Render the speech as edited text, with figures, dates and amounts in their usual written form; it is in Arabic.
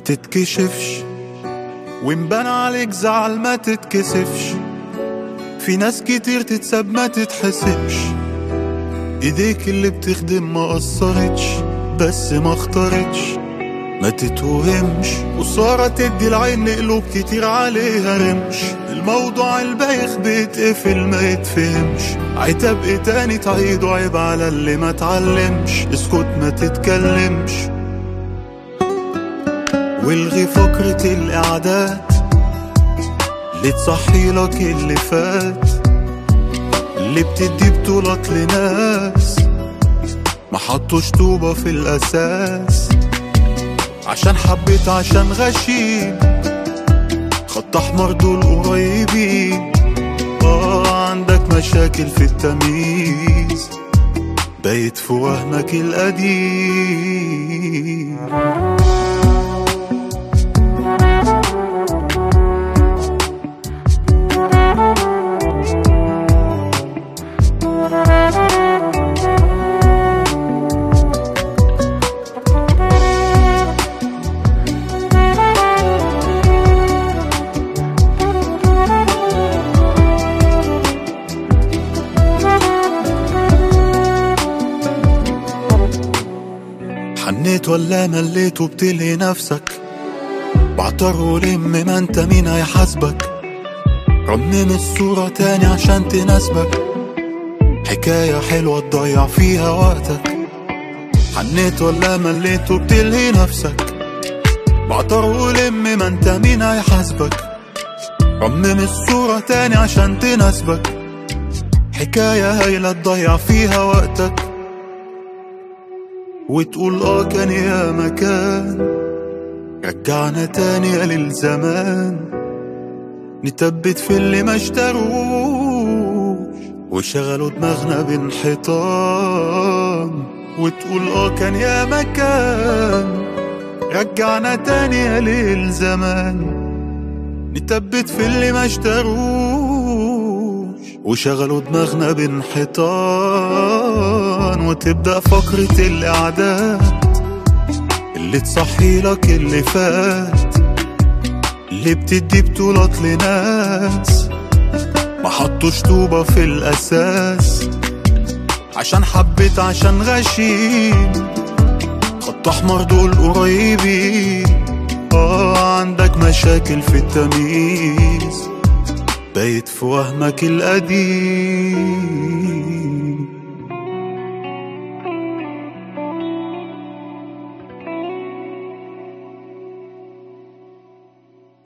تتكشفش، ومبان عليك زعل ما تتكسفش. في ناس كتير تتساب ما تتحسبش، ايديك اللي بتخدم ما قصرتش بس ما اختارتش. ما تتوهمش وصارة تدي العين قلوب كتير عليها رمش. الموضوع البايخ بيتقفل ما يتفهمش، عتاب ايه تاني تعيده عيب على اللي ما اتعلمش. اسكت ما تتكلمش والغي فقرة الإعداد اللي تصحي لك اللي فات، اللي بتدي بطولات لناس ما حطوش طوبة في الأساس. عشان حبيت عشان غشيم، خط أحمر دول قريبين. عندك مشاكل في التمييز، بايت في وهمك القديم. حنيت ولا مليت وبتلهي نفسك، بعتر ولم ما انت مين هيحاسبك. رمم الصورة تاني عشان تناسبك، حكاية حلوة تضيع فيها وقتك. حنيت ولا مليت وبتلهي نفسك، بعتر ولم ما انت مين هيحاسبك. رمم الصورة تاني عشان تناسبك، حكاية هايلة تضيع فيها وقتك. وتقول كان يا مكان رجعنا تاني للزمان، نتبت في اللي ما اشتروش وشغلوا دماغنا بانحطام. وتقول كان يا مكان رجعنا تاني للزمان، نتبت في اللي ما اشتروش وشغلوا دماغنا بانحطام. وتبدأ فقرة الإعداد اللي تصحي لك اللي فات، اللي بتدي بطولات لناس ما حطوش طوبة في الأساس. عشان حبيت عشان غشيم، خط أحمر دول قريبين. عندك مشاكل في التمييز، بايت في وهمك القديم.